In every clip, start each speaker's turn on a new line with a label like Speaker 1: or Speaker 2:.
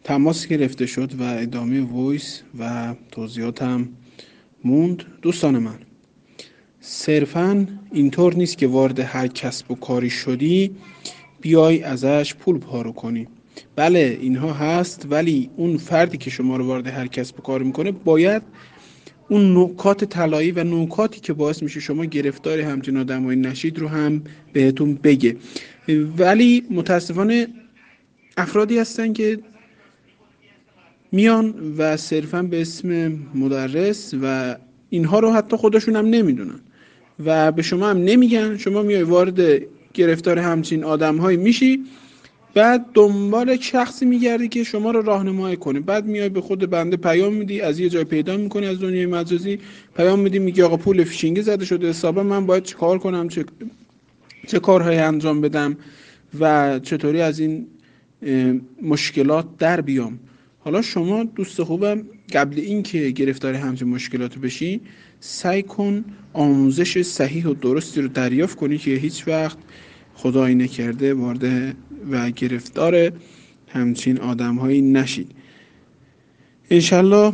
Speaker 1: تماس گرفته شد و ادامه وایس و توضیحاتم موند. دوستان من، صرفاً اینطور نیست که وارد هر کسب و کاری شدی بیای ازش پول پارو کنی. بله اینها هست، ولی اون فردی که شما رو وارد هر کسب و کاری میکنه باید اون نکات طلایی و نکاتی که باعث میشه شما گرفتار همچین آدمایی نشید رو هم بهتون بگه. ولی متاسفانه افرادی هستن که میان و صرفا به اسم مدرس و اینها رو حتی خودشون هم نمیدونن و به شما هم نمیگن. شما میای وارد گرفتار همچین آدم‌هایی میشی، بعد دنبال شخصی میگردی که شما رو راهنمایی کنه. بعد میای به خود بنده پیام میدی، از یه جای پیدا میکنی از دنیای مجازی پیام میدی، میگی آقا پول فیشینگی زده شده حسابم، من باید چه کار کنم، چه کارهایی انجام بدم و چطوری از این مشکلات در بیام. حالا شما دوست خوبم قبل این که گرفتار همچین مشکلات بشی، سعی کن آموزش صحیح و درستی رو دریافت کنی که هیچ وقت خدایی نکرده وارد و گرفتار همچین آدم‌هایی نشید. انشالله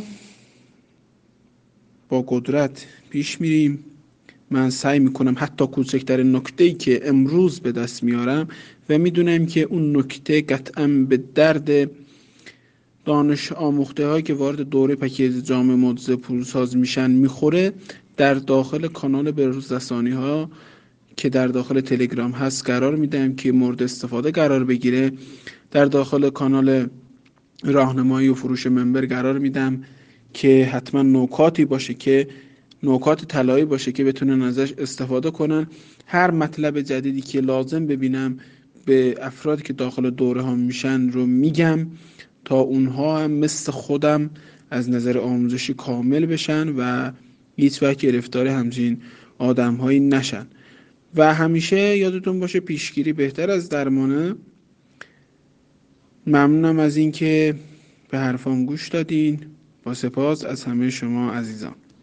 Speaker 1: با قدرت پیش میریم. من سعی میکنم حتی کوچکترین نکته‌ای که امروز به دست میارم و میدونم که اون نکته قطعاً به درد دانش آموخته هایی که وارد دوره پکیج جامعه معجزه پولساز میشن میخوره، در داخل کانال بهروزرسانی ها که در داخل تلگرام هست قرار میدم که مورد استفاده قرار بگیره. در داخل کانال راهنمایی و فروش ممبر قرار میدم که حتما نکات طلایی باشه که بتونن ازش استفاده کنن. هر مطلب جدیدی که لازم ببینم به افرادی که داخل دوره ها میشن رو میگم تا اونها هم مثل خودم از نظر آموزشی کامل بشن و هیچ وقت گرفتار همچین آدم هایی نشن. و همیشه یادتون باشه پیشگیری بهتر از درمانه. ممنونم از اینکه به حرفام گوش دادین. با سپاس از همه شما عزیزان.